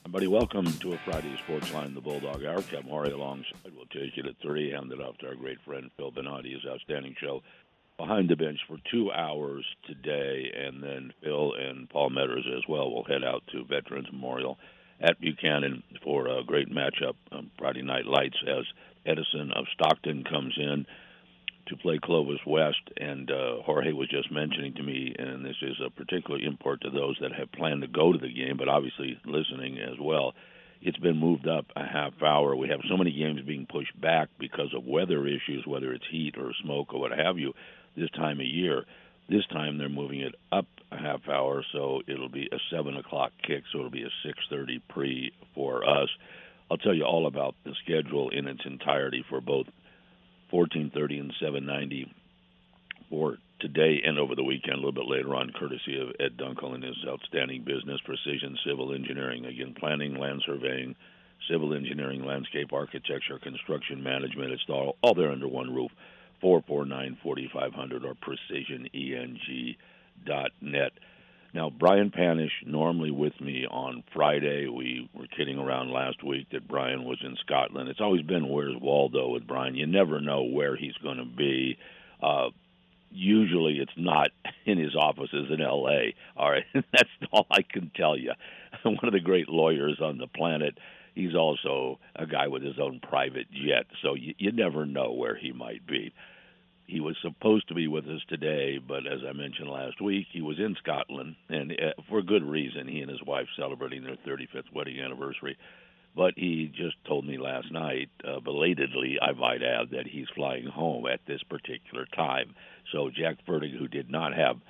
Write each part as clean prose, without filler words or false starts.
Buddy, welcome to a Friday Sports Line, the Bulldog Hour. Kevin Horry alongside. We'll take it at 3, hand it off to our great friend Phil Benatti, his outstanding show Behind the Bench for 2 hours today, and then Phil and Paul Metters as well will head out to Veterans Memorial at Buchanan for a great matchup on Friday Night Lights as Edison of Stockton comes in to play Clovis West, and Jorge was just mentioning to me, and this is a particular import to those that have planned to go to the game, but obviously listening as well. It's been moved up a half hour. We have so many games being pushed back because of weather issues, whether it's heat or smoke or what have you, this time of year. This time they're moving it up a half hour, so it'll be a 7 o'clock kick, so it'll be a 6:30 pre for us. I'll tell you all about the schedule in its entirety for both 14:30 and 7:90 for today and over the weekend, a little bit later on, courtesy of Ed Dunkel and his outstanding business, Precision Civil Engineering. Again, planning, land surveying, civil engineering, landscape architecture, construction management. It's all there under one roof. 449-4500 or precisioneng.net. Now, Brian Panish, normally with me on Friday. We were kidding around last week that Brian was in Scotland. It's always been, where's Waldo with Brian? You never know where he's going to be. Usually it's not in his offices in L.A. All right, that's all I can tell you. One of the great lawyers on the planet. He's also a guy with his own private jet, so you never know where he might be. He was supposed to be with us today, but as I mentioned last week, he was in Scotland, and for good reason. He and his wife celebrating their 35th wedding anniversary. But he just told me last night, belatedly, I might add, that he's flying home at this particular time. So Jack Fertig, who did not have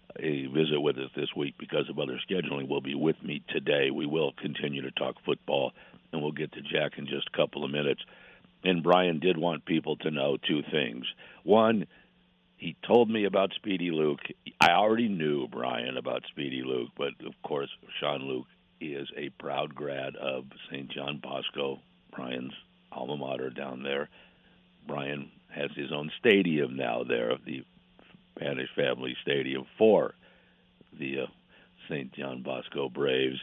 a visit with us this week because of other scheduling, will be with me today. We will continue to talk football, and we'll get to Jack in just a couple of minutes. And Brian did want people to know two things. One, he told me about Speedy Luke. I already knew, Brian, about Speedy Luke, but of course, Sean Luke is a proud grad of St. John Bosco, Brian's alma mater down there. Brian has his own stadium now there, the Panish Family Stadium for the St. John Bosco Braves.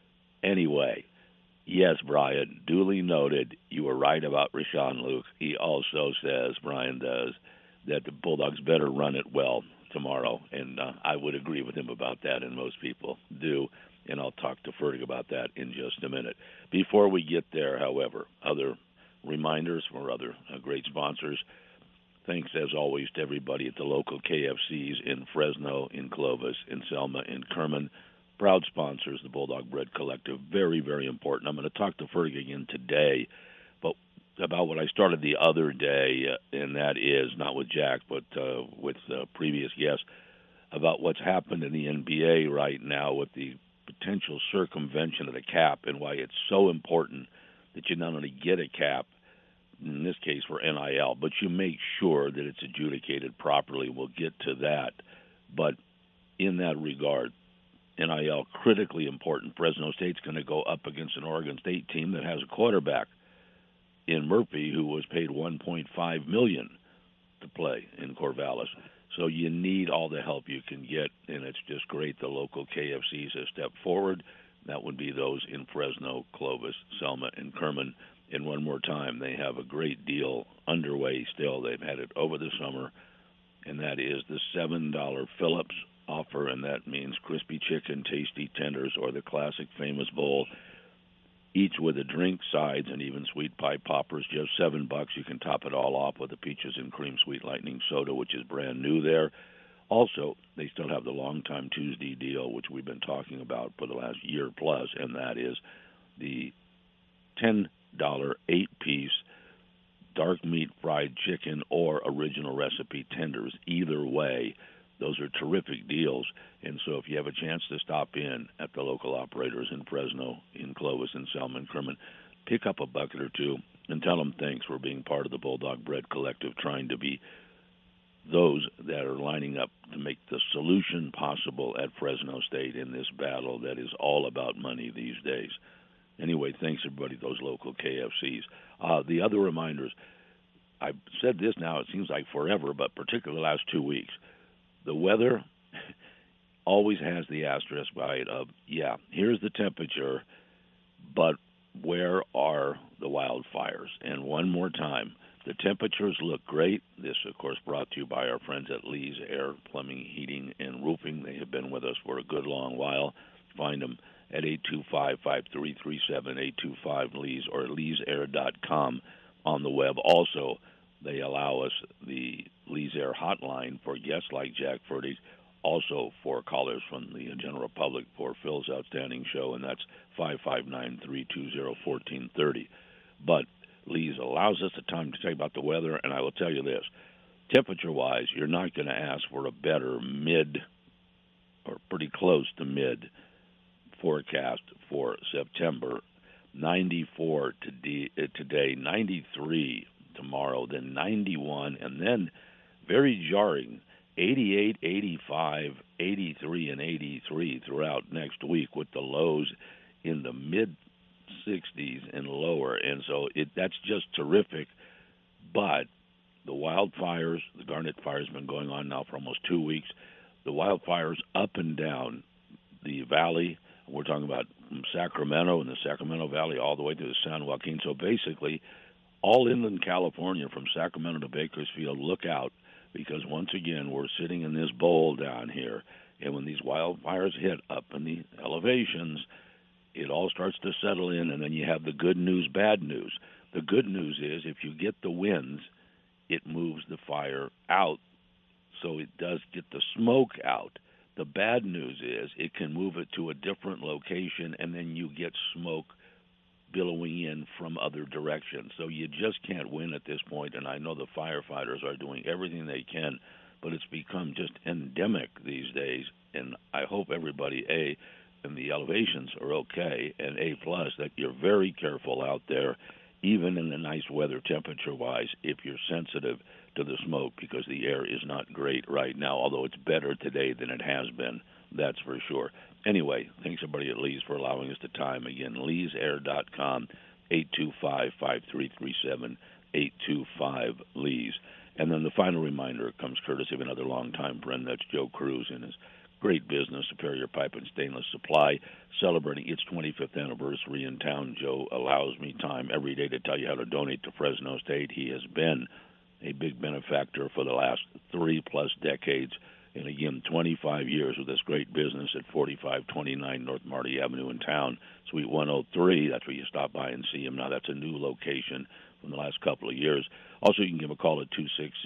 Anyway, yes, Brian, duly noted, you were right about Rashawn Luke. He also says, Brian does, that the Bulldogs better run it well tomorrow, and I would agree with him about that, and most people do, and I'll talk to Fertig about that in just a minute. Before we get there, however, other reminders for other great sponsors. Thanks, as always, to everybody at the local KFCs in Fresno, in Clovis, in Selma, in Kerman. Proud sponsors, the Bulldog Bread Collective. Very, very important. I'm going to talk to Fertig again today, but about what I started the other day, and that is, not with Jack, but with previous guests, about what's happened in the NBA right now with the potential circumvention of the cap and why it's so important that you not only get a cap, in this case for NIL, but you make sure that it's adjudicated properly. We'll get to that. But in that regard, NIL, critically important. Fresno State's going to go up against an Oregon State team that has a quarterback in Murphy who was paid $1.5 million to play in Corvallis. So you need all the help you can get, and it's just great the local KFCs have stepped forward. That would be those in Fresno, Clovis, Selma, and Kerman. And one more time, they have a great deal underway still. They've had it over the summer, and that is the $7 Phillips offer, and that means crispy chicken, tasty tenders, or the classic famous bowl, each with a drink, sides, and even sweet pie poppers. Just $7. You can top it all off with the Peaches and Cream Sweet Lightning Soda, which is brand new there. Also, they still have the Longtime Tuesday deal, which we've been talking about for the last year plus, and that is the $10 8-piece dark meat fried chicken or original recipe tenders. Either way, those are terrific deals. And so if you have a chance to stop in at the local operators in Fresno, in Clovis, and Selma and Kerman, pick up a bucket or two and tell them thanks for being part of the Bulldog Bread Collective, trying to be those that are lining up to make the solution possible at Fresno State in this battle that is all about money these days. Anyway, thanks, everybody, those local KFCs. The other reminders, I've said this now, it seems like forever, but particularly the last 2 weeks. The weather always has the asterisk by it of, yeah, here's the temperature, But where are the wildfires? And one more time, the temperatures look great. This, of course, brought to you by our friends at Lee's Air Plumbing, Heating, and Roofing. They have been with us for a good long while. Find them at 825-5337, 825-LEES, or leesair.com on the web. Also, they allow us the Lee's Air hotline for guests like Jack Fertig, also for callers from the general public for Phil's Outstanding Show, and that's 559-320-1430. But Lee's allows us the time to tell you about the weather, and I will tell you this. Temperature-wise, you're not going to ask for a better mid or pretty close to mid forecast for September. 94 today, 93 tomorrow, then 91, and then very jarring, 88, 85, 83, and 83 throughout next week, with the lows in the mid-60s and lower. And so that's just terrific. But the wildfires, the Garnet Fire has been going on now for almost 2 weeks. The wildfires up and down the valley, we're talking about from Sacramento and the Sacramento Valley all the way to the San Joaquin. So basically, all inland California from Sacramento to Bakersfield, look out, because once again, we're sitting in this bowl down here. And when these wildfires hit up in the elevations, it all starts to settle in, and then you have the good news, bad news. The good news is if you get the winds, it moves the fire out, so it does get the smoke out. The bad news is it can move it to a different location, and then you get smoke billowing in from other directions. So you just can't win at this point, and I know the firefighters are doing everything they can, but it's become just endemic these days, and I hope everybody, A, and the elevations are okay, and A+, that you're very careful out there, even in the nice weather temperature-wise, if you're sensitive to the smoke, because the air is not great right now, although it's better today than it has been, that's for sure. Anyway, thanks everybody at Lee's for allowing us the time. Again, leesair.com, 825-5337, 825-LEES. And then the final reminder comes courtesy of another longtime friend, that's Joe Cruz and his great business, Superior Pipe and Stainless Supply, celebrating its 25th anniversary in town. Joe allows me time every day to tell you how to donate to Fresno State. He has been a big benefactor for the last 3+ decades. And again, 25 years with this great business at 4529 North Marty Avenue in town, Suite 103. That's where you stop by and see him. Now, that's a new location from the last couple of years. Also, you can give a call at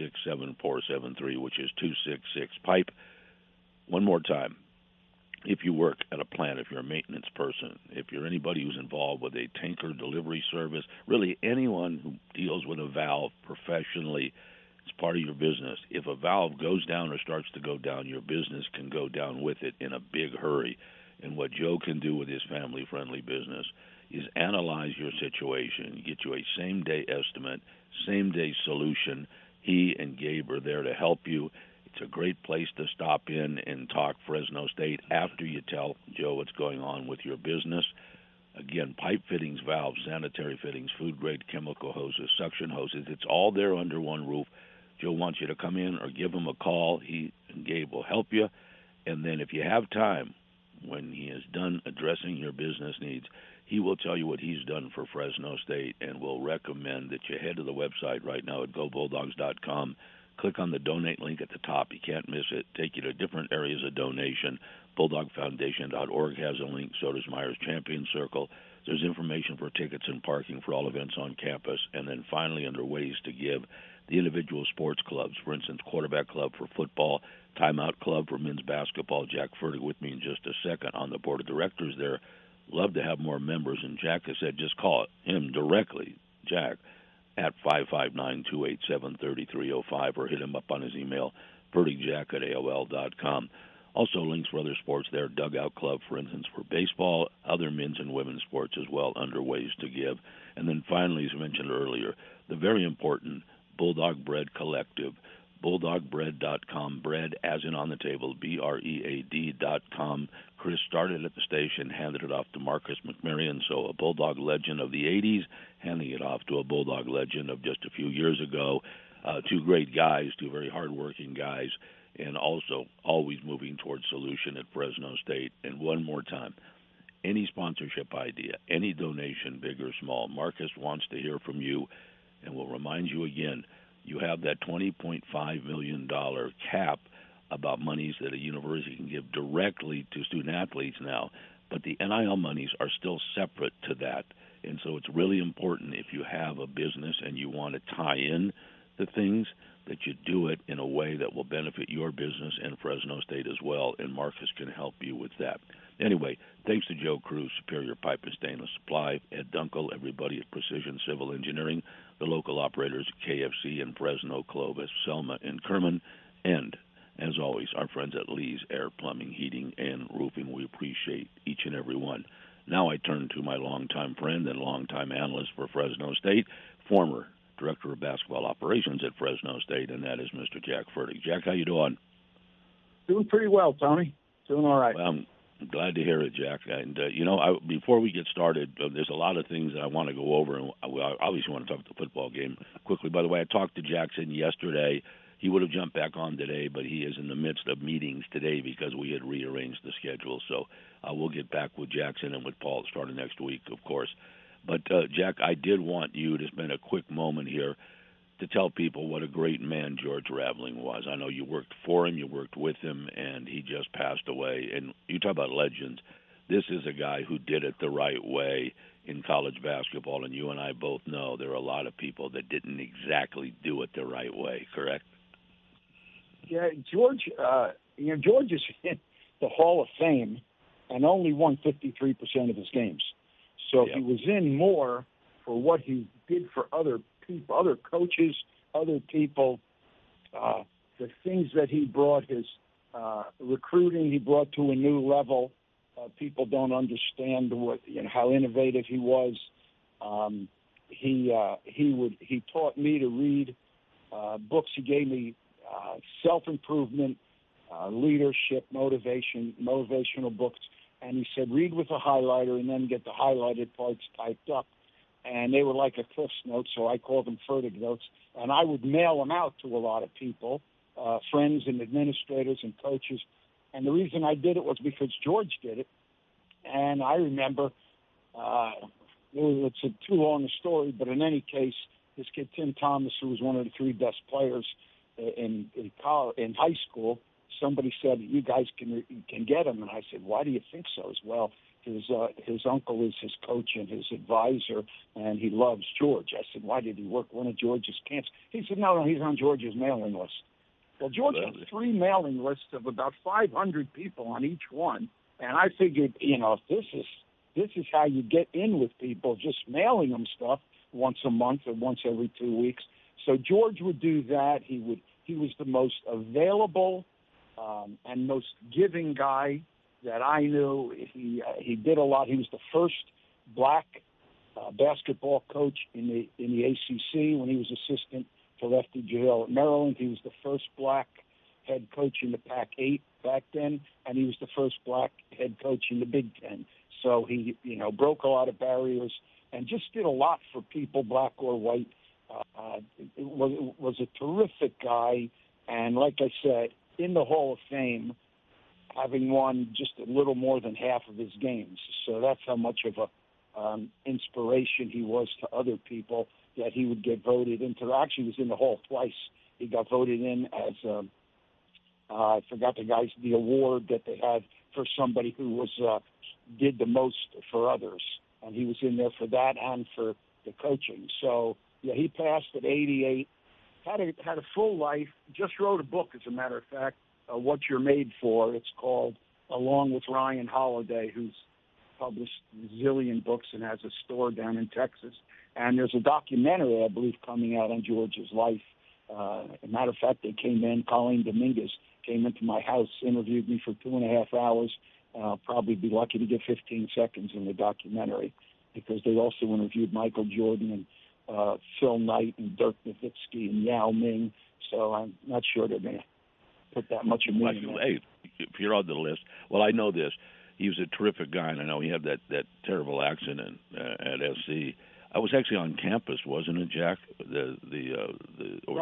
266-7473, which is 266-PIPE. One more time, if you work at a plant, if you're a maintenance person, if you're anybody who's involved with a tanker delivery service, really anyone who deals with a valve professionally, it's part of your business. If a valve goes down or starts to go down, your business can go down with it in a big hurry. And what Joe can do with his family-friendly business is analyze your situation, get you a same-day estimate, same-day solution. He and Gabe are there to help you. It's a great place to stop in and talk Fresno State after you tell Joe what's going on with your business. Again, pipe fittings, valves, sanitary fittings, food-grade chemical hoses, suction hoses, it's all there under one roof. Joe wants you to come in or give him a call. He and Gabe will help you. And then if you have time, when he is done addressing your business needs, he will tell you what he's done for Fresno State, and will recommend that you head to the website right now at gobulldogs.com. Click on the donate link at the top. You can't miss it. Take you to different areas of donation. BulldogFoundation.org has a link. So does Myers Champion Circle. There's information for tickets and parking for all events on campus. And then finally, under ways to give, the individual sports clubs, for instance, Quarterback Club for football, Timeout Club for men's basketball. Jack Fertig with me in just a second on the board of directors there. Love to have more members. And Jack has said just call him directly, Jack, at 559-287-3305, or hit him up on his email, fertigjack@aol.com. Also links for other sports there, Dugout Club, for instance, for baseball, other men's and women's sports as well, under ways to give. And then finally, as I mentioned earlier, the very important Bulldog Bread Collective, BulldogBread.com, bread as in on the table, BREAD.com. Chris started at the station, handed it off to Marcus McMarion, so a Bulldog legend of the 80s, handing it off to a Bulldog legend of just a few years ago. Two great guys, two very hardworking guys, and also always moving towards solution at Fresno State. And one more time, any sponsorship idea, any donation, big or small. Marcus wants to hear from you, and we'll remind you again, you have that $20.5 million cap about monies that a university can give directly to student athletes now, but the NIL monies are still separate to that. And so it's really important if you have a business and you want to tie in the things that you do it in a way that will benefit your business and Fresno State as well, and Marcus can help you with that. Anyway, thanks to Joe Cruz, Superior Pipe and Stainless Supply, Ed Dunkel, everybody at Precision Civil Engineering, the local operators at KFC in Fresno, Clovis, Selma, and Kerman, and, as always, our friends at Lee's Air Plumbing, Heating, and Roofing. We appreciate each and every one. Now I turn to my longtime friend and longtime analyst for Fresno State, former Director of Basketball Operations at Fresno State, and that is Mr. Jack Fertig. Jack, how you doing? Doing pretty well, Tony. Doing all right. Well, I'm glad to hear it, Jack. And, before we get started, there's a lot of things that I want to go over, and I obviously want to talk the football game quickly. By the way, I talked to Jackson yesterday. He would have jumped back on today, but he is in the midst of meetings today because we had rearranged the schedule. So we'll get back with Jackson and with Paul starting next week, of course. But, Jack, I did want you to spend a quick moment here to tell people what a great man George Raveling was. I know you worked for him, you worked with him, and he just passed away. And you talk about legends. This is a guy who did it the right way in college basketball, and you and I both know there are a lot of people that didn't exactly do it the right way, correct? Yeah, George, George is in the Hall of Fame and only won 53% of his games. So Yep. He was in more for what he did for other people, other coaches, other people, the things that he brought, his recruiting he brought to a new level. People don't understand how innovative he was. He taught me to read books. He gave me self-improvement, leadership, motivational books. And he said, read with a highlighter and then get the highlighted parts typed up. And they were like a Cliff's Notes, so I called them Fertig Notes. And I would mail them out to a lot of people, friends and administrators and coaches. And the reason I did it was because George did it. And I remember, it's too long a story, but in any case, this kid Tim Thomas, who was one of the three best players in high school, somebody said, you guys can get him. And I said, why do you think so? As well, his uncle is his coach and his advisor, and he loves George. I said, why did he work one of George's camps? He said, no, he's on George's mailing list. Well, George had three mailing lists of about 500 people on each one. And I figured, if this is how you get in with people, just mailing them stuff once a month or once every 2 weeks. So George would do that. He was the most available and most giving guy that I knew. He did a lot. He was the first black basketball coach in the ACC when he was assistant to Lefty Jalil at Maryland. He was the first black head coach in the Pac-8 back then, and he was the first black head coach in the Big Ten. So he, broke a lot of barriers and just did a lot for people, black or white. Was a terrific guy, and like I said, in the Hall of Fame, having won just a little more than half of his games. So that's how much of a inspiration he was to other people, that he would get voted into. Actually, he was in the Hall twice. He got voted in as I forgot the award that they had for somebody who was did the most for others, and he was in there for that and for the coaching. So yeah, he passed at 88. Had a full life. Just wrote a book, as a matter of fact, What You're Made For. It's called, along with Ryan Holiday, who's published a zillion books and has a store down in Texas. And there's a documentary, I believe, coming out on George's life. As a matter of fact, they came in, Colleen Dominguez came into my house, interviewed me for 2.5 hours. I'll probably be lucky to get 15 seconds in the documentary, because they also interviewed Michael Jordan and Phil Knight and Dirk Nowitzki and Yao Ming. So I'm not sure they're going to put that much of me in there. Hey, if you're on the list, well, I know this. He was a terrific guy, and I know he had that terrible accident at SC. I was actually on campus, wasn't it, Jack? Right.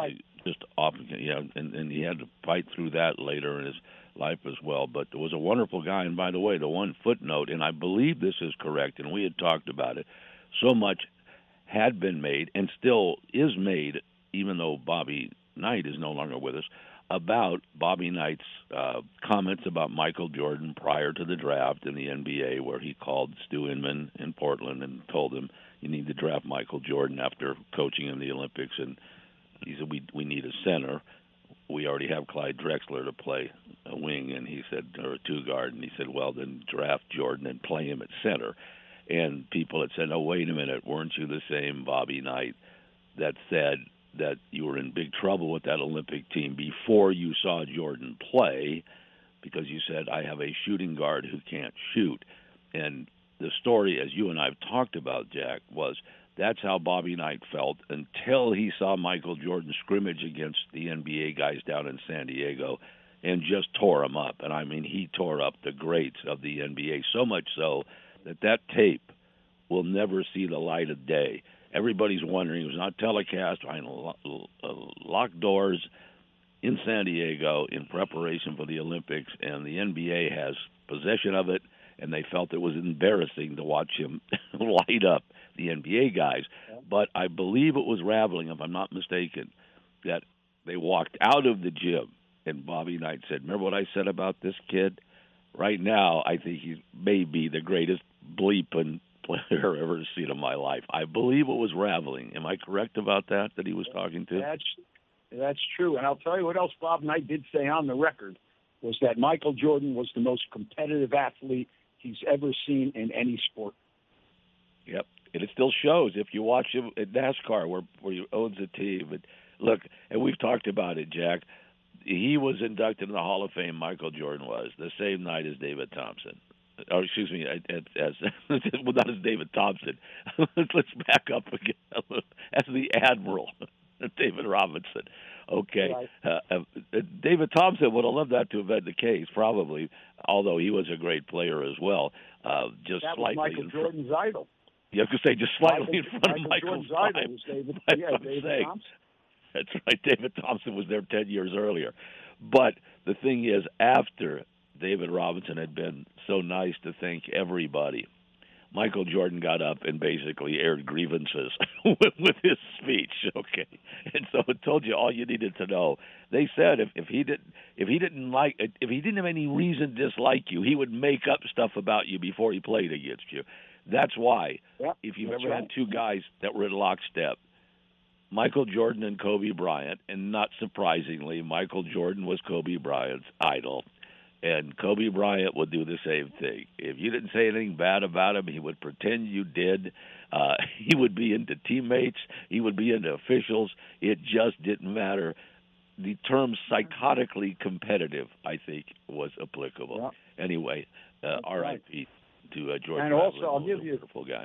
just off, and he had to fight through that later in his life as well. But was a wonderful guy. And by the way, the one footnote, and I believe this is correct, and we had talked about it, so much had been made and still is made, even though Bobby Knight is no longer with us, about Bobby Knight's comments about Michael Jordan prior to the draft in the NBA, where he called Stu Inman in Portland and told him, you need to draft Michael Jordan after coaching in the Olympics. And he said, we need a center. We already have Clyde Drexler to play a wing, and he said, or a two-guard. And he said, well, then draft Jordan and play him at center. And people had said, oh, wait a minute, weren't you the same Bobby Knight that said that you were in big trouble with that Olympic team before you saw Jordan play because you said, I have a shooting guard who can't shoot. And the story, as you and I have talked about, Jack, was that's how Bobby Knight felt until he saw Michael Jordan scrimmage against the NBA guys down in San Diego and just tore them up. And, I mean, he tore up the greats of the NBA, so much so that tape will never see the light of day. Everybody's wondering, it was not telecast behind locked doors in San Diego in preparation for the Olympics, and the NBA has possession of it, and they felt it was embarrassing to watch him light up the NBA guys. But I believe it was Raveling, if I'm not mistaken, that they walked out of the gym, and Bobby Knight said, remember what I said about this kid? Right now, I think he may be the greatest bleeping player I've ever seen in my life. I believe it was Raveling. Am I correct about that he was talking to? That's true. And I'll tell you what else Bob Knight did say on the record was that Michael Jordan was the most competitive athlete he's ever seen in any sport. Yep. And it still shows if you watch him at NASCAR where he owns a team. But look, and we've talked about it, Jack. He was inducted in the Hall of Fame, Michael Jordan was, the same night as David Thompson. Or excuse me, well, not as David Thompson. Let's back up again. As the Admiral, David Robinson. Okay. Right. David Thompson would have loved that to have been the case, probably, although he was a great player as well. Just that slightly was Michael Jordan's idol. You have to say just slightly in front of Michael Michael's Jordan's time. idol was David Thompson. That's right. David Thompson was there 10 years earlier. But the thing is, after David Robinson had been so nice to thank everybody, Michael Jordan got up and basically aired grievances with his speech. Okay, and so it told you all you needed to know. They said if he didn't have any reason to dislike you, he would make up stuff about you before he played against you. That's why, if you've ever had two guys that were in lockstep, Michael Jordan and Kobe Bryant, and not surprisingly, Michael Jordan was Kobe Bryant's idol. And Kobe Bryant would do the same thing. If you didn't say anything bad about him, he would pretend you did. He would be into teammates. He would be into officials. It just didn't matter. The term psychotically competitive, I think, was applicable. Yeah. Anyway, R.I.P. to George. And also, I'll give you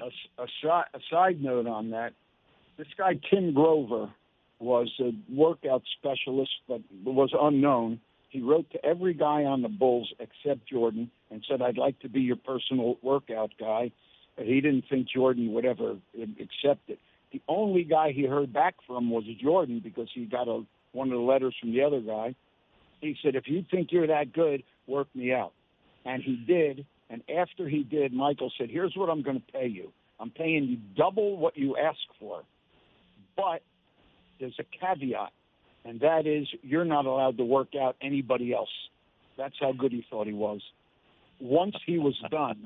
a side note on that. This guy, Tim Grover, was a workout specialist, but was unknown. He wrote to every guy on the Bulls except Jordan and said, I'd like to be your personal workout guy. But he didn't think Jordan would ever accept it. The only guy he heard back from was Jordan because he got one of the letters from the other guy. He said, if you think you're that good, work me out. And he did. And after he did, Michael said, here's what I'm going to pay you. I'm paying you double what you ask for. But there's a caveat. And that is, you're not allowed to work out anybody else. That's how good he thought he was. Once he was done,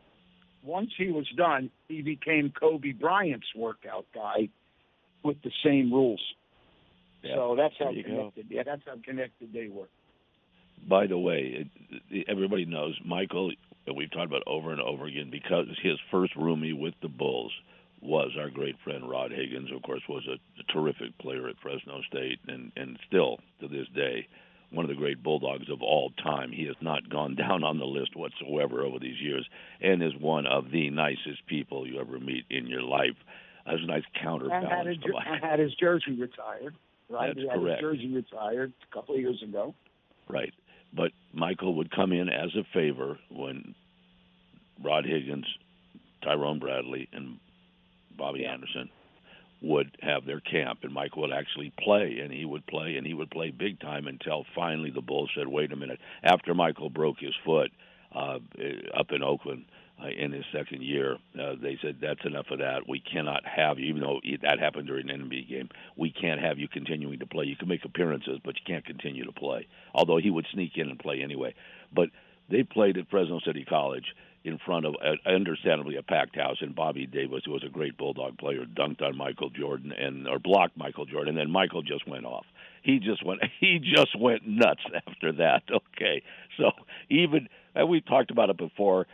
he became Kobe Bryant's workout guy with the same rules. Yep. So that's how connected. Yeah, that's how connected they were. By the way, everybody knows Michael. We've talked about over and over again because his first roomie with the Bulls was our great friend Rod Higgins, of course, was a terrific player at Fresno State and still, to this day, one of the great Bulldogs of all time. He has not gone down on the list whatsoever over these years and is one of the nicest people you ever meet in your life. That was a nice counterbalance. And had his jersey retired, right? That's he had correct. His jersey retired a couple of years ago. Right. But Michael would come in as a favor when Rod Higgins, Tyrone Bradley, and Bobby Anderson would have their camp, and Michael would actually play, and he would play, and he would play big time until finally the Bulls said, wait a minute. After Michael broke his foot up in Oakland in his second year, they said, that's enough of that. We cannot have you, even though that happened during an NBA game, we can't have you continuing to play. You can make appearances, but you can't continue to play, although he would sneak in and play anyway. But they played at Fresno City College in front of, understandably, a packed house, and Bobby Davis, who was a great Bulldog player, dunked on Michael Jordan or blocked Michael Jordan, and then Michael just went off. He just went nuts after that. Okay, so even we talked about it before.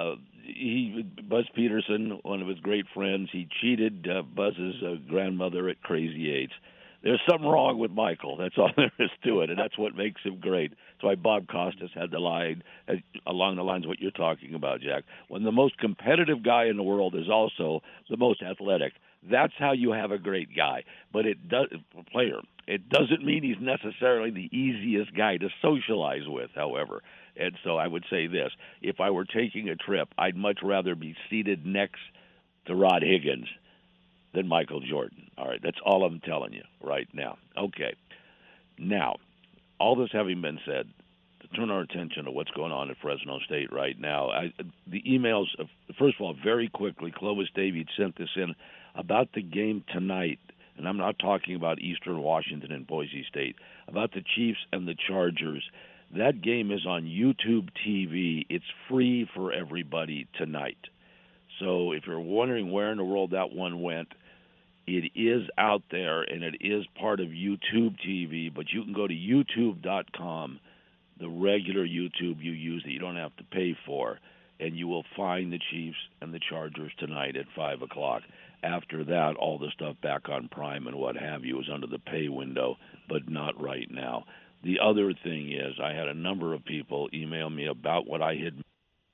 Buzz Peterson, one of his great friends, he cheated Buzz's grandmother at Crazy Eights. There's something wrong with Michael. That's all there is to it, and that's what makes him great. That's why Bob Costas had the line along the lines of what you're talking about, Jack. When the most competitive guy in the world is also the most athletic, that's how you have a great guy. But it doesn't mean he's necessarily the easiest guy to socialize with, however. And so I would say this. If I were taking a trip, I'd much rather be seated next to Rod Higgins than Michael Jordan. All right, that's all I'm telling you right now. Okay. Now, all this having been said, to turn our attention to what's going on at Fresno State right now, the emails, first of all, very quickly, Clovis Davies sent this in about the game tonight, and I'm not talking about Eastern Washington and Boise State, about the Chiefs and the Chargers. That game is on YouTube TV. It's free for everybody tonight. So if you're wondering where in the world that one went, it is out there, and it is part of YouTube TV, but you can go to youtube.com, the regular YouTube you use that you don't have to pay for, and you will find the Chiefs and the Chargers tonight at 5 o'clock. After that, all the stuff back on Prime and what have you is under the pay window, but not right now. The other thing is I had a number of people email me about what I had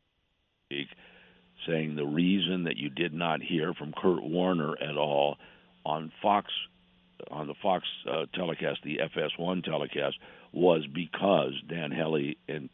saying the reason that you did not hear from Kurt Warner at all on Fox, on the Fox telecast, the FS1 telecast, was because Dan Hellie and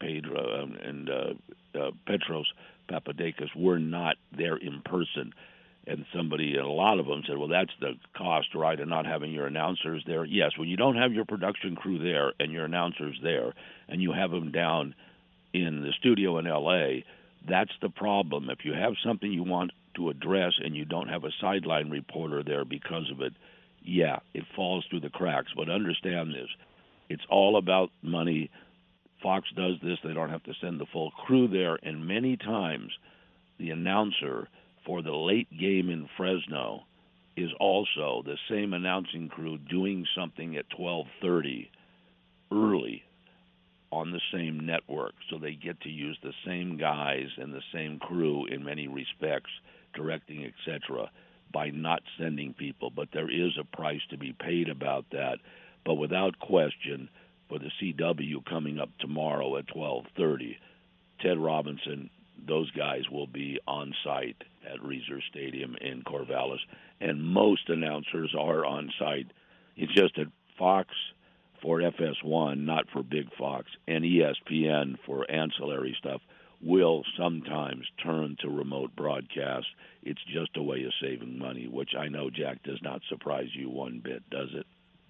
Petros Papadakis were not there in person. And a lot of them said, well, that's the cost, right, of not having your announcers there. Yes, when you don't have your production crew there and your announcers there and you have them down in the studio in L.A., that's the problem. If you have something you want to address and you don't have a sideline reporter there because of it, yeah, it falls through the cracks. But understand this. It's all about money. Fox does this. They don't have to send the full crew there. And many times the announcer for the late game in Fresno is also the same announcing crew doing something at 12:30 early on the same network, so they get to use the same guys and the same crew in many respects, directing, etc., by not sending people. But there is a price to be paid about that. But without question, for the CW coming up tomorrow at 12:30, Ted Robinson, those guys will be on site at Reser Stadium in Corvallis, and most announcers are on site. It's just that Fox for FS1, not for Big Fox, and ESPN for ancillary stuff will sometimes turn to remote broadcast. It's just a way of saving money, which I know, Jack, does not surprise you one bit, does it?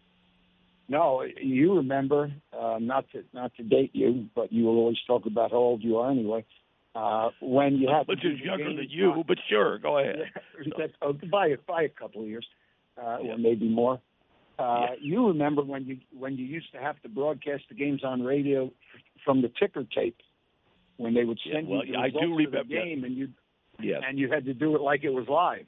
No, you remember, not to date you, but you will always talk about how old you are anyway. When you have, which is younger than you, but sure, go ahead. By a couple of years, or maybe more. You remember when you used to have to broadcast the games on radio from the ticker tape, when they would send you the results of the game, and you had to do it like it was live.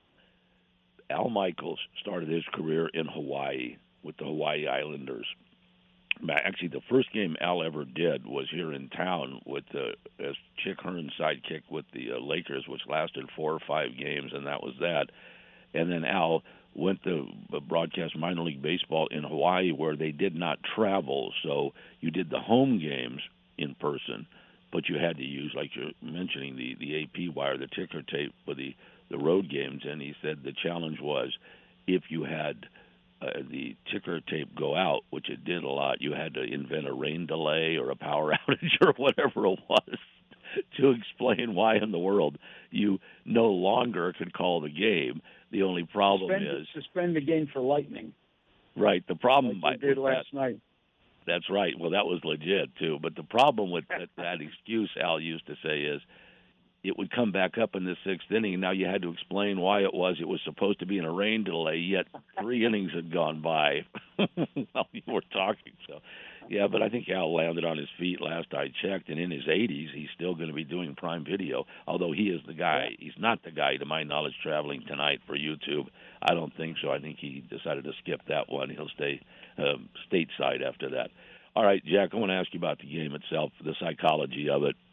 Al Michaels started his career in Hawaii with the Hawaii Islanders. Actually, the first game Al ever did was here in town with as Chick Hearn's sidekick with the Lakers, which lasted 4 or 5 games, and that was that. And then Al went to broadcast minor league baseball in Hawaii, where they did not travel, so you did the home games in person, but you had to use, like you're mentioning, the AP wire, the ticker tape for the road games. And he said the challenge was if you had the ticker tape go out, which it did a lot, you had to invent a rain delay or a power outage or whatever it was to explain why in the world you no longer could call the game. The only problem is suspend the game for lightning. Right. The problem like they did last night. That's right. Well, that was legit too. But the problem with that excuse Al used to say is it would come back up in the sixth inning. Now you had to explain why it was supposed to be in a rain delay, yet 3 innings had gone by while you were talking. So, yeah, but I think Al landed on his feet last I checked, and in his 80s, he's still going to be doing Prime Video, although he is the guy. He's not the guy, to my knowledge, traveling tonight for YouTube. I don't think so. I think he decided to skip that one. He'll stay stateside after that. All right, Jack, I want to ask you about the game itself, the psychology of it.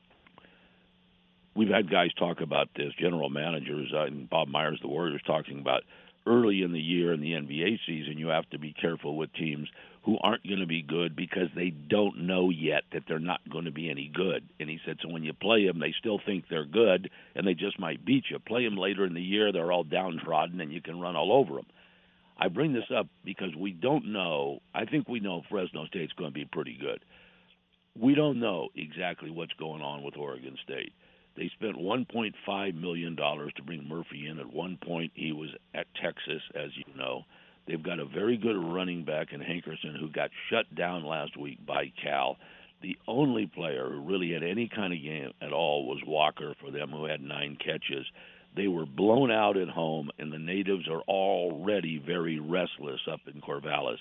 We've had guys talk about this, general managers, and Bob Myers, the Warriors, talking about early in the year in the NBA season, you have to be careful with teams who aren't going to be good because they don't know yet that they're not going to be any good. And he said, so when you play them, they still think they're good, and they just might beat you. Play them later in the year, they're all downtrodden, and you can run all over them. I bring this up because we don't know. I think we know Fresno State's going to be pretty good. We don't know exactly what's going on with Oregon State. They spent $1.5 million to bring Murphy in. At one point, he was at Texas, as you know. They've got a very good running back in Hankerson who got shut down last week by Cal. The only player who really had any kind of game at all was Walker for them, who had 9 catches. They were blown out at home, and the natives are already very restless up in Corvallis.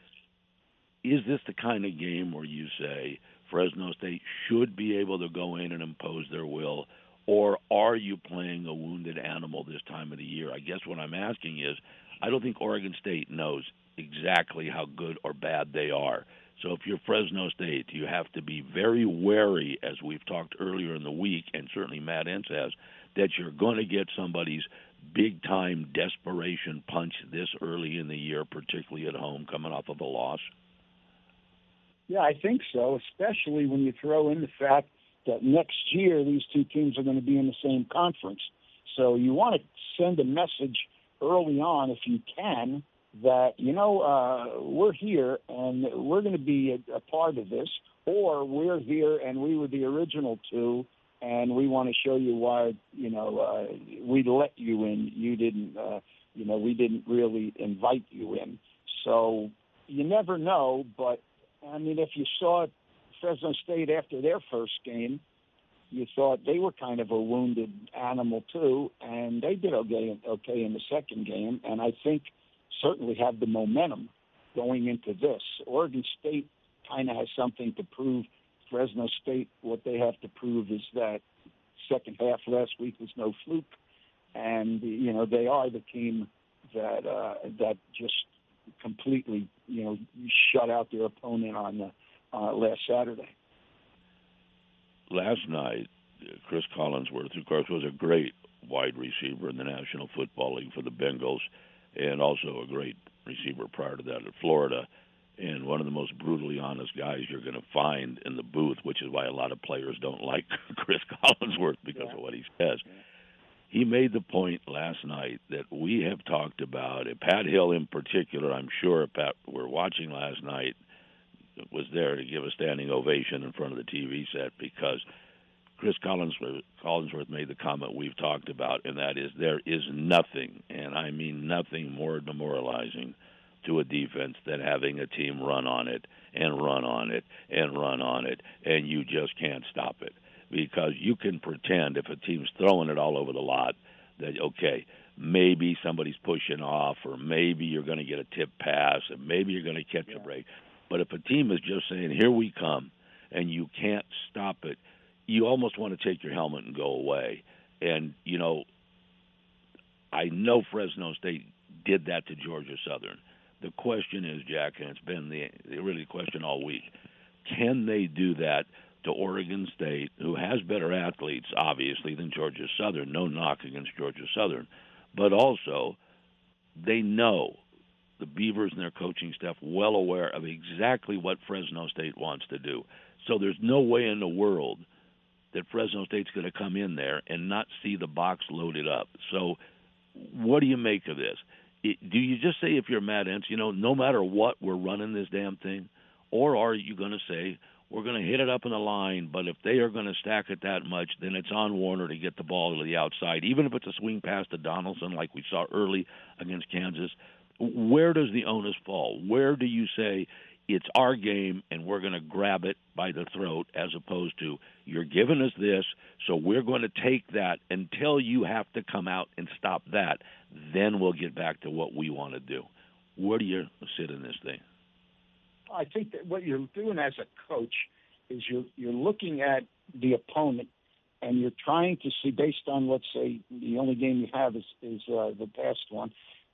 Is this the kind of game where you say Fresno State should be able to go in and impose their will, or are you playing a wounded animal this time of the year? I guess what I'm asking is, I don't think Oregon State knows exactly how good or bad they are. So if you're Fresno State, you have to be very wary, as we've talked earlier in the week, and certainly Matt Entz has, that you're going to get somebody's big-time desperation punch this early in the year, particularly at home, coming off of a loss. Yeah, I think so, especially when you throw in the fact that next year these two teams are going to be in the same conference. So you want to send a message early on, if you can, that, we're here and we're going to be a part of this, or we're here and we were the original two, and we want to show you why, we let you in. You didn't, we didn't really invite you in. So you never know, but I mean, if you saw Fresno State after their first game, you thought they were kind of a wounded animal too, and they did okay in the second game, and I think certainly have the momentum going into this. Oregon State kind of has something to prove. Fresno State, what they have to prove is that second half last week was no fluke, and they are the team that just completely, shut out their opponent on last Saturday. Last night, Chris Collinsworth, of course, was a great wide receiver in the National Football League for the Bengals, and also a great receiver prior to that at Florida, and one of the most brutally honest guys you're going to find in the booth, which is why a lot of players don't like Chris Collinsworth because of what he says. Yeah. He made the point last night that we have talked about, Pat Hill in particular, I'm sure Pat, we're watching last night, was there to give a standing ovation in front of the TV set because Chris Collinsworth made the comment we've talked about, and that is there is nothing, and I mean nothing more demoralizing to a defense than having a team run on it and run on it and run on it, and you just can't stop it. Because you can pretend if a team's throwing it all over the lot that, okay, maybe somebody's pushing off or maybe you're going to get a tip pass and maybe you're going to catch a break. But if a team is just saying, here we come, and you can't stop it, you almost want to take your helmet and go away. And, I know Fresno State did that to Georgia Southern. The question is, Jack, and it's been the question all week, can they do that to Oregon State, who has better athletes, obviously, than Georgia Southern? No knock against Georgia Southern. But also, they know, the Beavers and their coaching staff, well aware of exactly what Fresno State wants to do. So there's no way in the world that Fresno State's going to come in there and not see the box loaded up. So what do you make of this? Do you just say, if you're Matt Entz, no matter what, we're running this damn thing? Or are you going to say, we're going to hit it up in the line, but if they are going to stack it that much, then it's on Warner to get the ball to the outside, even if it's a swing pass to Donaldson like we saw early against Kansas. Where does the onus fall? Where do you say it's our game and we're going to grab it by the throat, as opposed to you're giving us this, so we're going to take that until you have to come out and stop that, then we'll get back to what we want to do? Where do you sit in this thing? I think that what you're doing as a coach is you're looking at the opponent and you're trying to see, based on, let's say, the only game you have is the past one,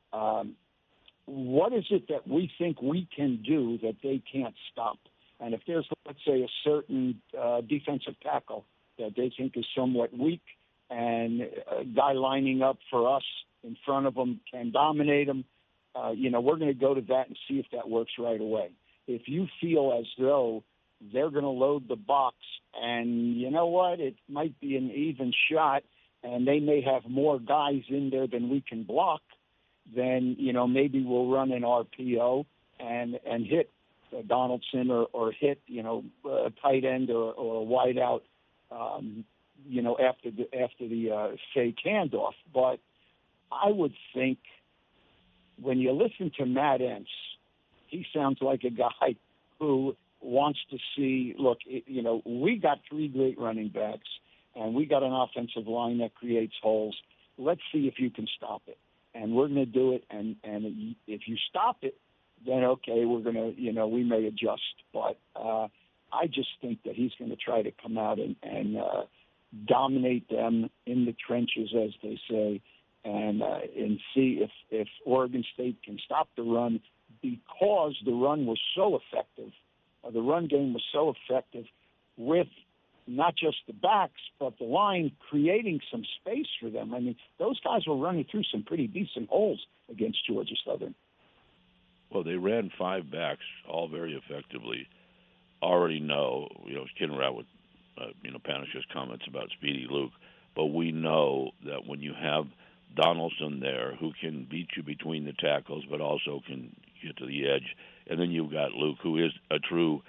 what is it that we think we can do that they can't stop? And if there's, let's say, a certain defensive tackle that they think is somewhat weak and a guy lining up for us in front of them can dominate them, we're going to go to that and see if that works right away. If you feel as though they're going to load the box and you know what, it might be an even shot and they may have more guys in there than we can block, then, maybe we'll run an RPO and hit Donaldson or hit, a tight end or a wide out, after the fake handoff. But I would think when you listen to Matt Entz, he sounds like a guy who wants to see, look, we got three great running backs and we got an offensive line that creates holes. Let's see if you can stop it. And we're going to do it. And if you stop it, then okay, we're going to, we may adjust. But I just think that he's going to try to come out and dominate them in the trenches, as they say, and see if Oregon State can stop the run, because the run was so effective. The run game was so effective with not just the backs, but the line creating some space for them. I mean, those guys were running through some pretty decent holes against Georgia Southern. Well, they ran five backs, all very effectively. Already know, kidding around with, Panish's comments about Speedy Luke, but we know that when you have Donaldson there, who can beat you between the tackles, but also can get to the edge, and then you've got Luke, who is a true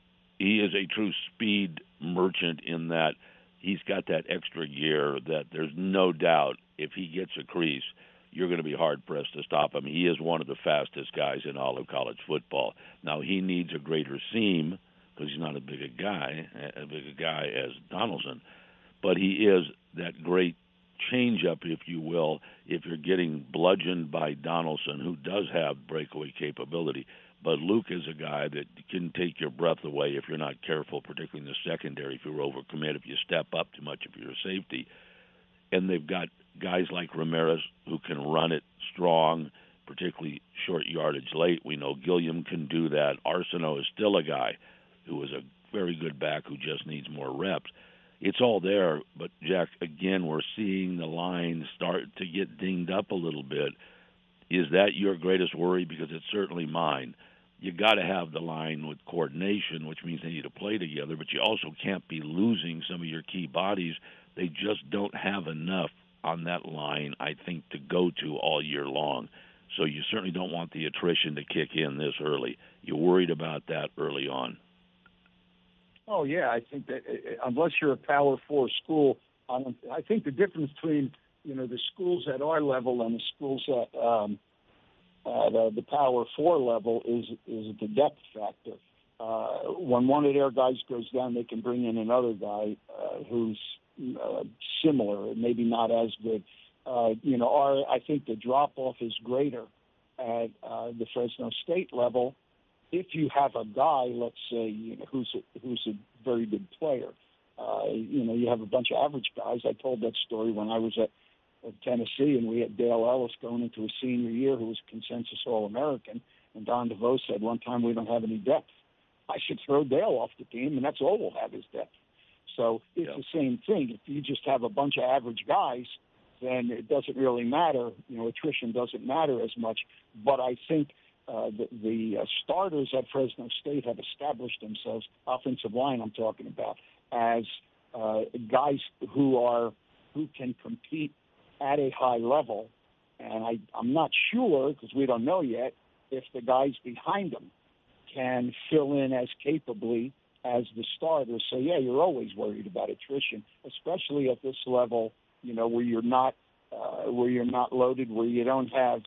speed merchant in that he's got that extra gear that there's no doubt if he gets a crease, you're going to be hard-pressed to stop him. He is one of the fastest guys in all of college football. Now, he needs a greater seam because he's not as big a guy as Donaldson, but he is that great change-up, if you will, if you're getting bludgeoned by Donaldson, who does have breakaway capability. But Luke is a guy that can take your breath away if you're not careful, particularly in the secondary, if you're overcommit, if you step up too much, if you're a safety. And they've got guys like Ramirez who can run it strong, particularly short yardage late. We know Gilliam can do that. Arsenault is still a guy who is a very good back who just needs more reps. It's all there, but, Jack, again, we're seeing the line start to get dinged up a little bit. Is that your greatest worry? Because it's certainly mine. You got to have the line with coordination, which means they need to play together, but you also can't be losing some of your key bodies. They just don't have enough on that line, I think, to go to all year long. So you certainly don't want the attrition to kick in this early. You're worried about that early on. Oh, yeah, I think that unless you're a Power 4 school, I think the difference between, the schools at our level and the schools at the Power 4 level is the depth factor. When one of their guys goes down, they can bring in another guy who's similar, maybe not as good. I think the drop-off is greater at the Fresno State level if you have a guy, let's say, who's a very good player. You have a bunch of average guys. I told that story when I was at Tennessee, and we had Dale Ellis going into his senior year, who was consensus All-American, and Don DeVoe said one time, we don't have any depth. I should throw Dale off the team, and that's all we'll have is depth. So it's the same thing. If you just have a bunch of average guys, then it doesn't really matter. Attrition doesn't matter as much. But I think the starters at Fresno State have established themselves, offensive line I'm talking about, as guys who can compete at a high level. And I'm not sure, because we don't know yet, if the guys behind them can fill in as capably as the starter. So, yeah, you're always worried about attrition, especially at this level, where you're not loaded, where you don't have,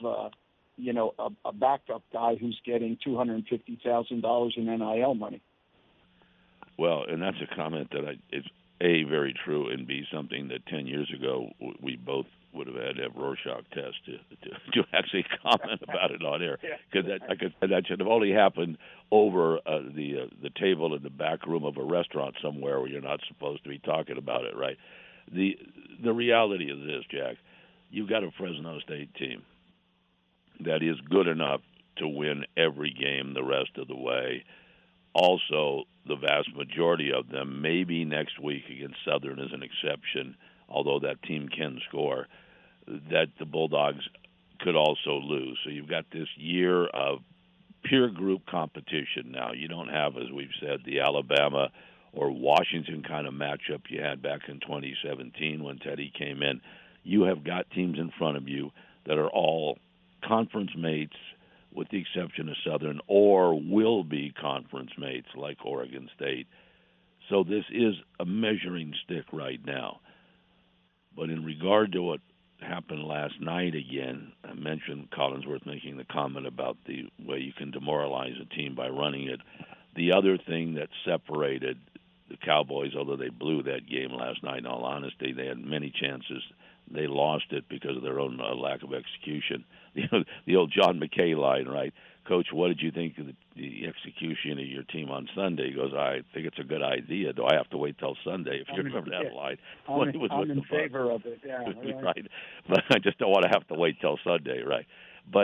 a backup guy who's getting $250,000 in NIL money. Well, and that's a comment that is A, very true, and B, something that 10 years ago we both would have had to have Rorschach test to actually comment about it on air, because that should have only happened over the table in the back room of a restaurant somewhere where you're not supposed to be talking about it, right? The reality is this, Jack. You've got a Fresno State team that is good enough to win every game the rest of the way. Also, the vast majority of them, maybe next week against Southern is an exception, although that team can score, that the Bulldogs could also lose. So you've got this year of peer group competition now. You don't have, as we've said, the Alabama or Washington kind of matchup you had back in 2017 when Teddy came in. You have got teams in front of you that are all conference mates, with the exception of Southern, or will be conference mates like Oregon State. So this is a measuring stick right now. But in regard to what happened last night again, I mentioned Collinsworth making the comment about the way you can demoralize a team by running it. The other thing that separated the Cowboys, although they blew that game last night, in all honesty, they had many chances. They lost it because of their own lack of execution. The old John McKay line, right? Coach, what did you think of the execution of your team on Sunday? He goes, I think it's a good idea. Do I have to wait till Sunday? If you remember that line. I'm in favor of it, yeah. Right. But I just don't want to have to wait till Sunday, right? But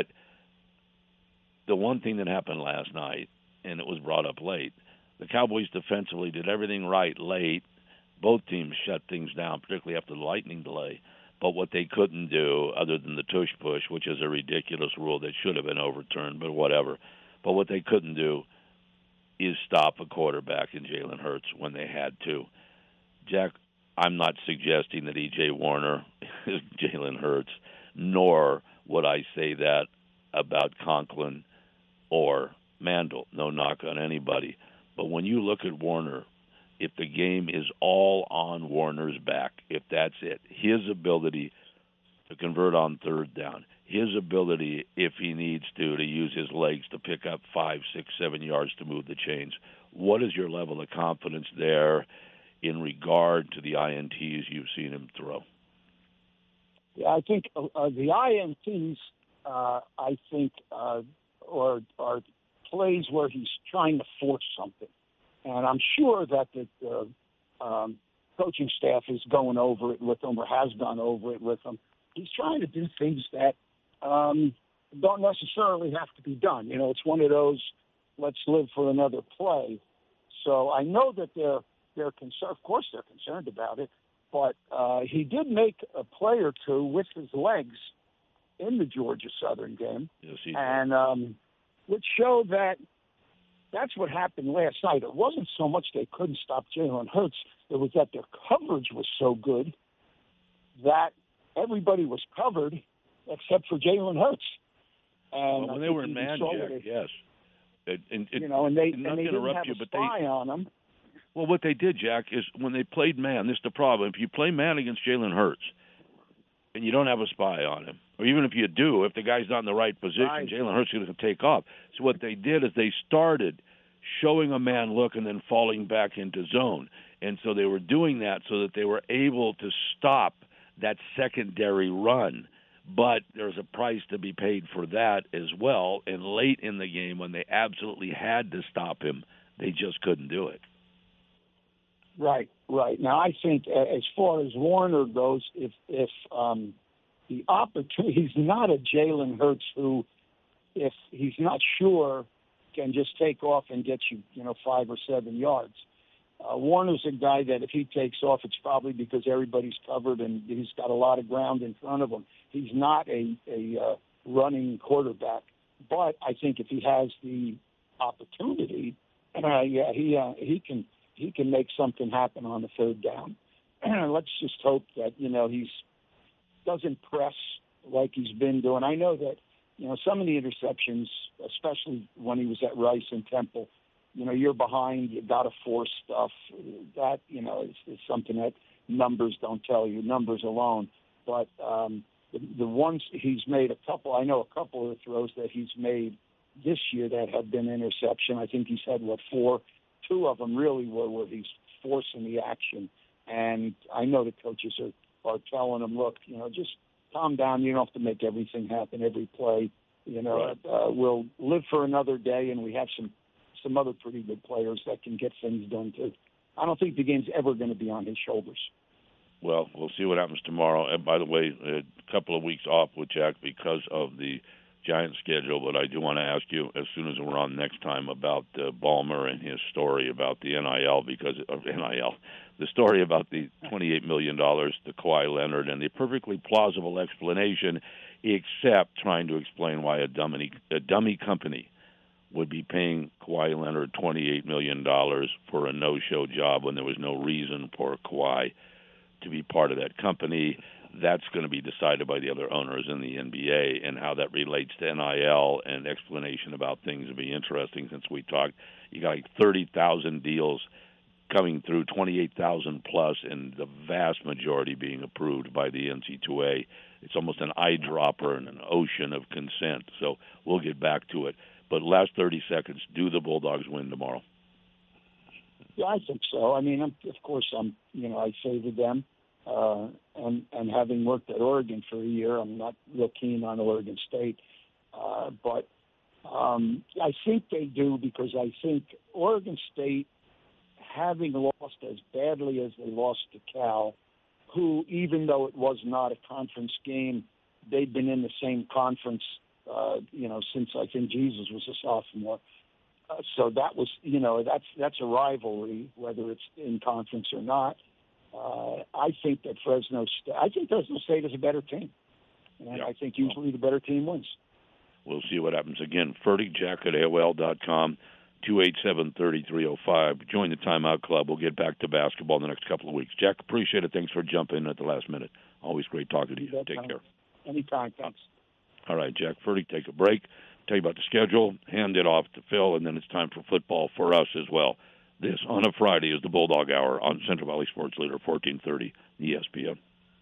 the one thing that happened last night, and it was brought up late, the Cowboys defensively did everything right late. Both teams shut things down, particularly after the lightning delay. But what they couldn't do, other than the tush push, which is a ridiculous rule that should have been overturned, but whatever. But what they couldn't do is stop a quarterback in Jalen Hurts when they had to. Jack, I'm not suggesting that E.J. Warner is Jalen Hurts, nor would I say that about Conklin or Mandel. No knock on anybody. But when you look at Warner, if the game is all on Warner's back, if that's it, his ability to convert on third down, his ability, if he needs to use his legs to pick up 5, 6, 7 yards to move the chains, what is your level of confidence there in regard to the INTs you've seen him throw? Yeah, I think the INTs, are plays where he's trying to force something. And I'm sure that the coaching staff is going over it with him or has gone over it with him. He's trying to do things that don't necessarily have to be done. It's one of those, let's live for another play. So I know that they're concerned. Of course they're concerned about it. But he did make a play or two with his legs in the Georgia Southern game. Yes, he did. And which showed that that's what happened last night. It wasn't so much they couldn't stop Jalen Hurts. It was that their coverage was so good that everybody was covered except for Jalen Hurts. And when they were in man, Jack, yes. And they didn't have a spy on them. Well, what they did, Jack, is when they played man, this is the problem. If you play man against Jalen Hurts and you don't have a spy on him, or even if you do, if the guy's not in the right position, right, Jalen Hurts is going to take off. So what they did is they started showing a man look and then falling back into zone. And so they were doing that so that they were able to stop that secondary run. But there's a price to be paid for that as well. And late in the game, when they absolutely had to stop him, they just couldn't do it. Right. Now, I think as far as Warner goes, if the opportunity, he's not a Jalen Hurts who, if he's not sure, can just take off and get you, 5 or 7 yards. Warner's a guy that if he takes off, it's probably because everybody's covered and he's got a lot of ground in front of him. He's not a running quarterback, but I think if he has the opportunity, he can make something happen on the third down. Let's just hope that he doesn't press like he's been doing. I know that some of the interceptions, especially when he was at Rice and Temple, you're behind, you got to force stuff. That, is something that numbers don't tell you, numbers alone. But the ones he's made I know a couple of throws that he's made this year that have been interception. I think he's had, 4? 2 of them really were where he's forcing the action. And I know the coaches are telling him, look, just calm down. You don't have to make everything happen every play. Right. We'll live for another day, and we have some other pretty good players that can get things done too. I don't think the game's ever going to be on his shoulders. Well, we'll see what happens tomorrow. And by the way, a couple of weeks off with Jack because of the Giants schedule, but I do want to ask you as soon as we're on next time about Ballmer and his story about the NIL, because of NIL, the story about the $28 million to Kawhi Leonard, and the perfectly plausible explanation, except trying to explain why a dummy company would be paying Kawhi Leonard $28 million for a no-show job when there was no reason for Kawhi to be part of that company. That's going to be decided by the other owners in the NBA, and how that relates to NIL and explanation about things will be interesting. Since we talked, you got like 30,000 deals coming through, 28,000 plus, and the vast majority being approved by the NCAA. It's almost an eyedropper and an ocean of consent. So we'll get back to it. But last 30 seconds, do the Bulldogs win tomorrow? Yeah, I think so. I mean, of course, I favored them. And having worked at Oregon for a year, I'm not real keen on Oregon State. But I think they do, because I think Oregon State, having lost as badly as they lost to Cal, who, even though it was not a conference game, they'd been in the same conference, since I think Jesus was a sophomore. So that was, that's a rivalry, whether it's in conference or not. I think that Fresno State is a better team, and I think usually the better team wins. We'll see what happens. Again, FertigJack at AOL.com, 287-3305. Join the Timeout Club. We'll get back to basketball in the next couple of weeks. Jack, appreciate it. Thanks for jumping in at the last minute. Always great talking to you. Take care. Anytime. Thanks. All right, Jack Fertig, take a break. Tell you about the schedule, hand it off to Phil, and then it's time for football for us as well. This, on a Friday, is the Bulldog Hour on Central Valley Sports Leader, 1430 ESPN.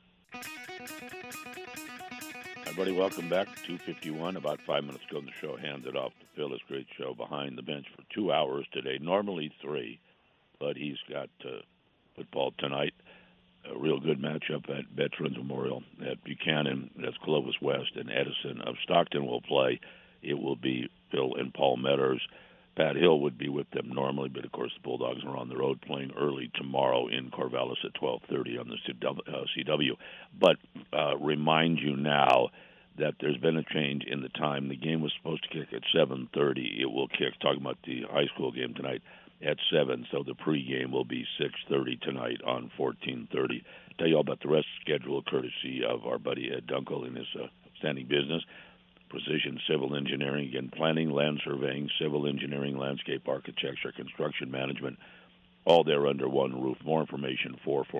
Everybody, welcome back. 2:51, about 5 minutes ago in the show, hand it off to Phil. This great show behind the bench for 2 hours today, normally 3, but he's got football tonight. A real good matchup at Veterans Memorial at Buchanan. That's Clovis West, and Edison of Stockton will play. It will be Phil and Paul Metters. Pat Hill would be with them normally, but of course the Bulldogs are on the road playing early tomorrow in Corvallis at 12:30 on the CW. But remind you now that there's been a change in the time. The game was supposed to kick at 7:30. It will kick, talking about the high school game tonight, at 7. So the pregame will be 6:30 tonight on 1430. Tell you all about the rest of the schedule, courtesy of our buddy Ed Dunkel in his outstanding business. Precision Civil Engineering, again, planning, land surveying, civil engineering, landscape architecture, construction management, all there under one roof. More information,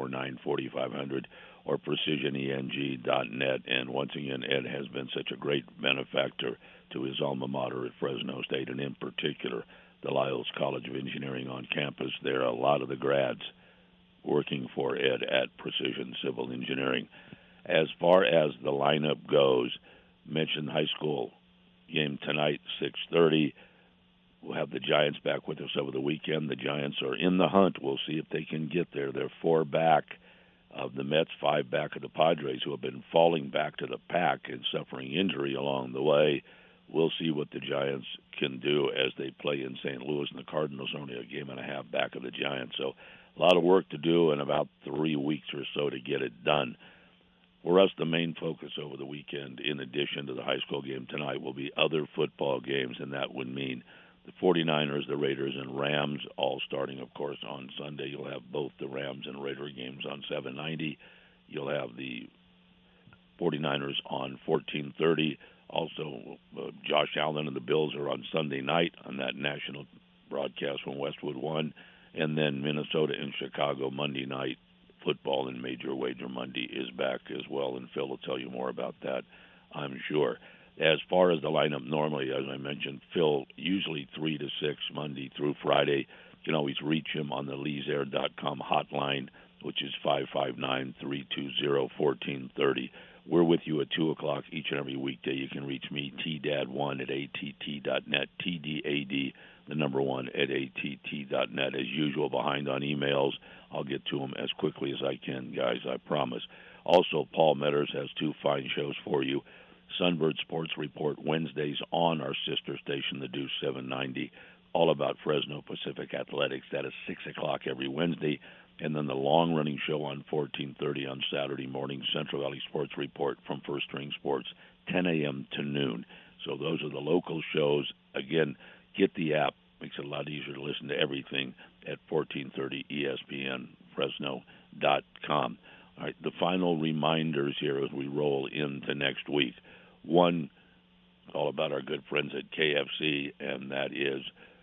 449-4500 or precisioneng.net. And once again, Ed has been such a great benefactor to his alma mater at Fresno State, and in particular, the Lyles College of Engineering on campus. There are a lot of the grads working for Ed at Precision Civil Engineering. As far as the lineup goes, mentioned high school game tonight, 6:30. We'll have the Giants back with us over the weekend. The Giants are in the hunt. We'll see if they can get there. They're 4 back of the Mets, 5 back of the Padres, who have been falling back to the pack and suffering injury along the way. We'll see what the Giants can do as they play in St. Louis, and the Cardinals are only a game and a half back of the Giants. So a lot of work to do in about 3 weeks or so to get it done. For us, the main focus over the weekend, in addition to the high school game tonight, will be other football games, and that would mean the 49ers, the Raiders, and Rams, all starting, of course, on Sunday. You'll have both the Rams and Raider games on 790. You'll have the 49ers on 1430. Also, Josh Allen and the Bills are on Sunday night on that national broadcast from Westwood One, and then Minnesota and Chicago Monday night. Football and Major Wager Monday is back as well, and Phil will tell you more about that, I'm sure. As far as the lineup, normally, as I mentioned, Phil usually 3 to 6 Monday through Friday. You can always reach him on the leesair.com hotline, which is 559-320-1430. We're with you at 2 o'clock each and every weekday. You can reach me, tdad1 at att.net, TDAD, the number 1 at att.net. As usual, behind on emails. I'll get to them as quickly as I can, guys, I promise. Also, Paul Metters has 2 fine shows for you. Sunbird Sports Report Wednesdays on our sister station, the Deuce 790, all about Fresno Pacific Athletics. That is 6 o'clock every Wednesday. And then the long-running show on 1430 on Saturday morning, Central Valley Sports Report from First String Sports, 10 a.m. to noon. So those are the local shows. Again, get the app. Makes it a lot easier to listen to everything at 1430 ESPN Fresno.com. All right, the final reminders here as we roll into next week. One, all about our good friends at KFC, and that is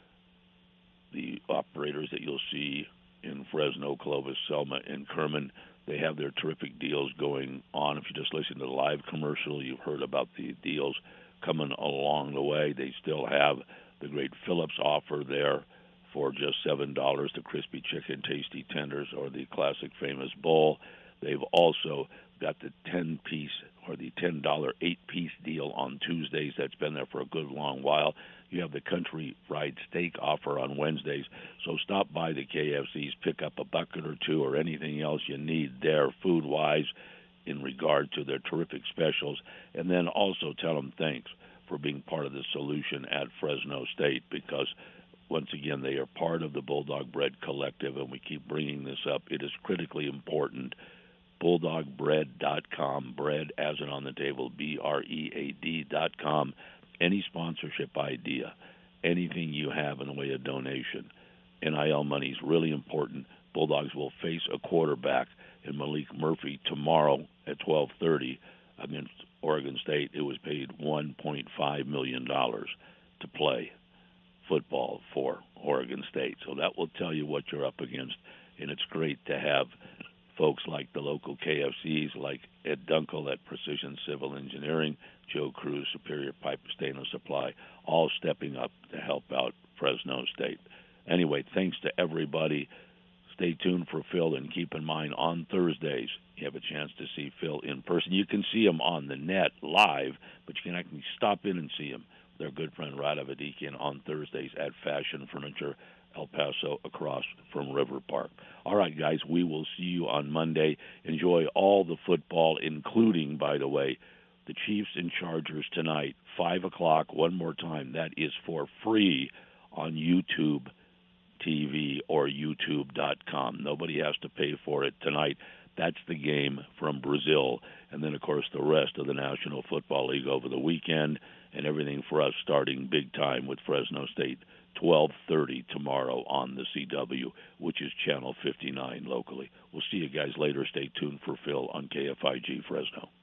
the operators that you'll see in Fresno, Clovis, Selma, and Kerman. They have their terrific deals going on. If you just listen to the live commercial, you've heard about the deals coming along the way. They still have the great Phillips offer there for just $7, the crispy chicken tasty tenders or the classic famous bowl. They've also got the 10-piece or the $10 8-piece deal on Tuesdays. That's been there for a good long while. You have the country fried steak offer on Wednesdays. So stop by the KFCs, pick up a bucket or two or anything else you need there food-wise in regard to their terrific specials. And then also tell them thanks for being part of the solution at Fresno State, because once again, they are part of the Bulldog Bread Collective, and we keep bringing this up. It is critically important. BulldogBread.com, bread as in on the table, BREAD.com. Any sponsorship idea, anything you have in the way of donation, NIL money is really important. Bulldogs will face a quarterback in Malik Murphy tomorrow at 12:30 against Oregon State. It was paid $1.5 million to play football for Oregon State. So that will tell you what you're up against, and it's great to have folks like the local KFCs, like Ed Dunkel at Precision Civil Engineering, Joe Cruz, Superior Pipe and Stainless Supply, all stepping up to help out Fresno State. Anyway, thanks to everybody. Stay tuned for Phil, and keep in mind on Thursdays you have a chance to see Phil in person. You can see him on the net live, but you can actually stop in and see him. Their good friend Rada Vadikian on Thursdays at Fashion Furniture, El Paso, across from River Park. All right, guys, we will see you on Monday. Enjoy all the football, including, by the way, the Chiefs and Chargers tonight, 5 o'clock, one more time. That is for free on YouTube TV or YouTube.com. Nobody has to pay for it tonight. That's the game from Brazil. And then, of course, the rest of the National Football League over the weekend, and everything for us starting big time with Fresno State, 12:30 tomorrow on the CW, which is Channel 59 locally. We'll see you guys later. Stay tuned for Phil on KFIG Fresno.